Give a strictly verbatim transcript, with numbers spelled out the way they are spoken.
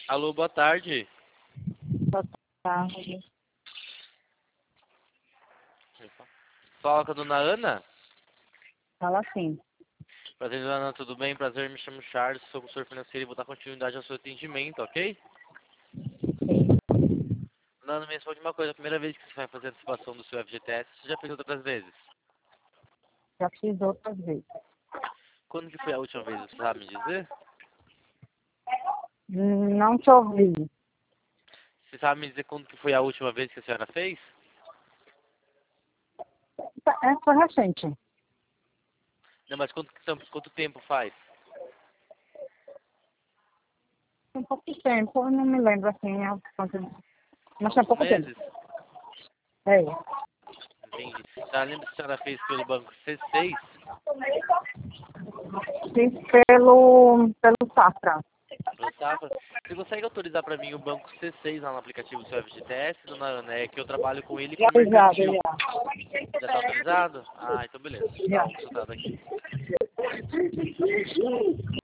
Alô, boa tarde. Boa tarde. Fala com a dona Ana. Fala sim. Prazer, dona Ana, tudo bem? Prazer, me chamo Charles, sou consultor financeiro e vou dar continuidade ao seu atendimento, ok? Dona Ana, me responde uma coisa. A primeira vez que você vai fazer a antecipação do seu F G T S, você já fez outras vezes? Já fiz outras vezes. Quando que foi a última vez, você sabe me dizer? Não te ouvi. Você sabe me dizer quando que foi a última vez que a senhora fez? É, foi recente. Não, mas quanto, quanto tempo faz? Tem pouco tempo, eu não me lembro assim. a quanto- Mas tem Alguns pouco tempo. meses? É. Entendi. Já lembra se a senhora fez pelo banco C seis? Fiz pelo, pelo Safra. Pelo Safra? Você consegue autorizar para mim o banco C seis lá no aplicativo do seu F G T S, dona Ana? É que eu trabalho com ele Já com avisado, mercantil. já. Já está autorizado? Ah, então beleza. Deixa eu dar Já. um resultado aqui.